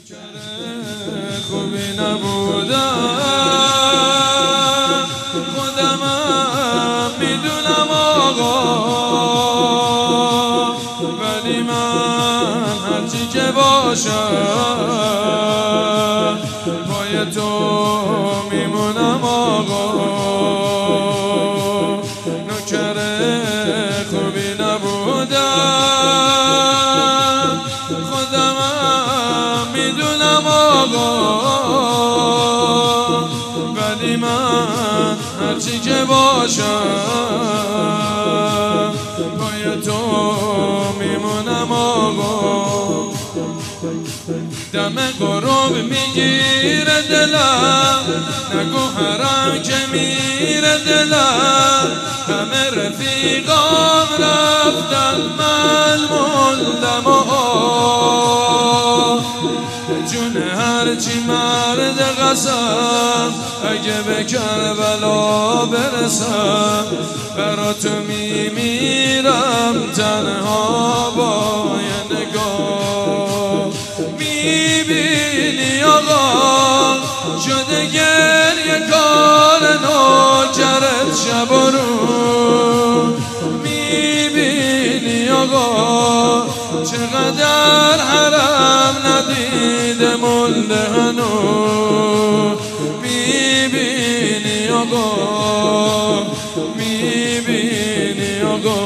خوبی نبودم خودمم میدونم آقا، ولی من هرچی که باشم پای تو میمونم آقا. نوکر خوبی نبودم خودمم میدونم آقا، ولی من هرچی که باشم پای تو میمونم آقا. دم غروب میگیره دلم، نگو حرم که میره دلم. همه رفیقام رفتن من موندم جون هرچی مرد قسم، اگه به کربلا برسم برا تو میمیرم تنها با یه نگاه. میبینی آقا شده گریه کار نوکرت شب و روز. میبینی آقا چقدر حرم ندیده مونده هنوز. میبینی آقا، میبینی آقا،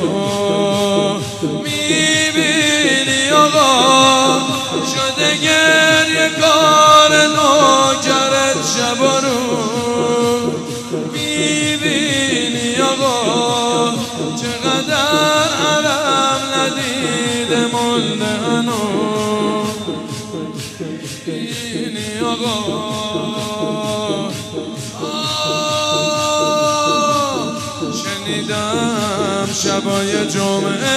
میبینی آقا شده گریه کار نوکرت شب و روز. میبینی آقا چقدر حرم ندیده مونده هنوز. میبینی آقا شنیدم شبای جمعه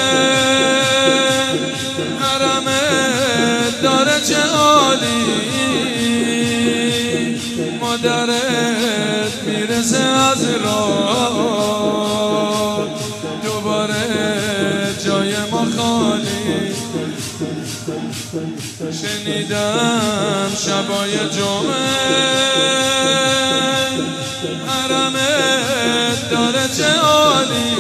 حرمت داره چه عالی، مادرت میرسه از راه دوباره جای ما خالی. شنیدم شبای جمعه حرمت داره چه عالی،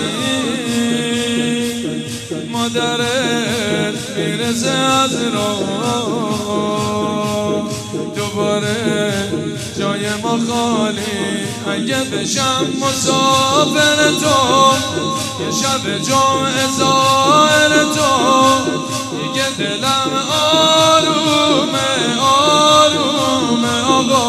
مادرت میرسه از راه دوباره جای ما خالی. اگه بشم مسافر تو یه شب جمعه زائر تو، دیگه دلم آرومه آرومه آقا.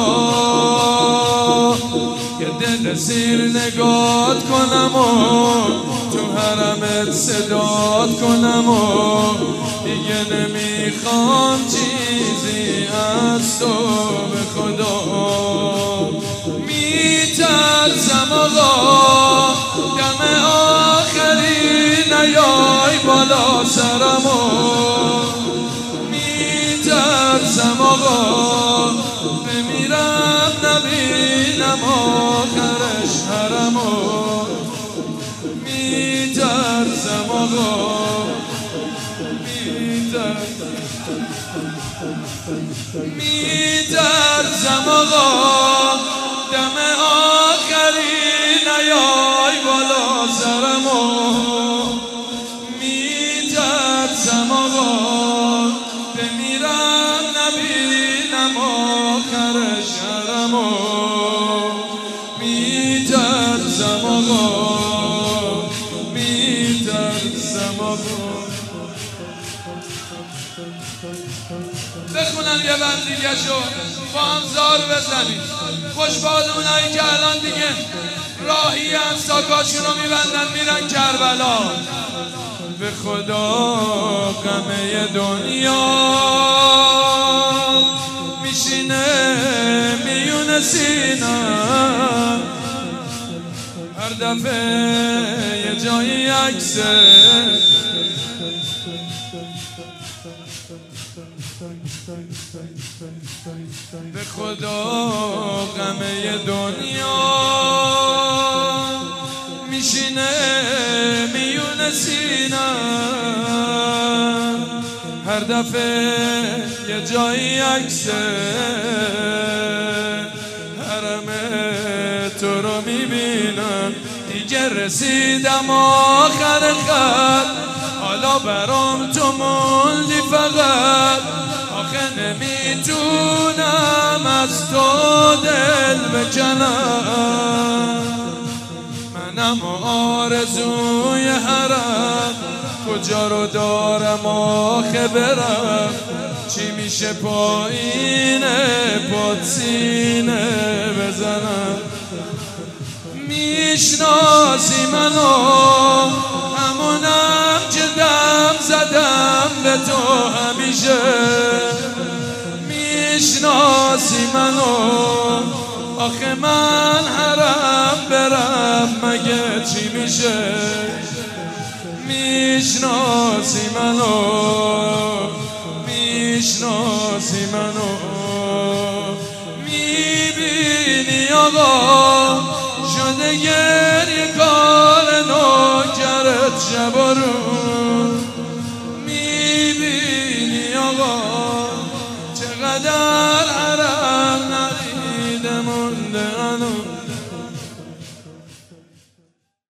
یه دل سیر نگات کنم و تو حرمت صدات کنم و دیگه نمیخوام چیزی از تو به خدا. میترسم آقا دم آخری نیای بالا سرمو. میترسم آقا بمیرم نبینم آخرش حرمو. میترسم آقا میترسم آقا دم آخری نیای بالا سرمو. میترسم آقا بمیرم نبینم آخرش حرمو. میترسم آقا میترسم آقا. بخونم یه بند دیگه شو با هم زار بزنیم. خوشباد اونایی که الان دیگه راهی هم ساکاشون رو میبندن میرن کربلا. به خدا غمه دنیا میشینه میونه سینم، هر دفعه یه جایی عکسه به خدا غمه دنیا میشینه میونه سینم، هر دفعه یه جایی عکسه حرم تو رو میبینم، دیگه رسیدم آخر خط، حالا برام تو موندی فقط. آخه نمیتونم از تو دل بکنم، منم آرزوی حرم، کجا رو دارم آخه برم؟ چی میشه پایین پات سینه بزنم؟ میشناسی منو، همونم که دم زدم به تو همیشه. میشناسی منو، آخه من حرم برم مگه چی میشه؟ میشناسی منو، میشناسی منو، میبینی آقا شده گریه کار نوکرت شب و روز. میبینی آقا چقدر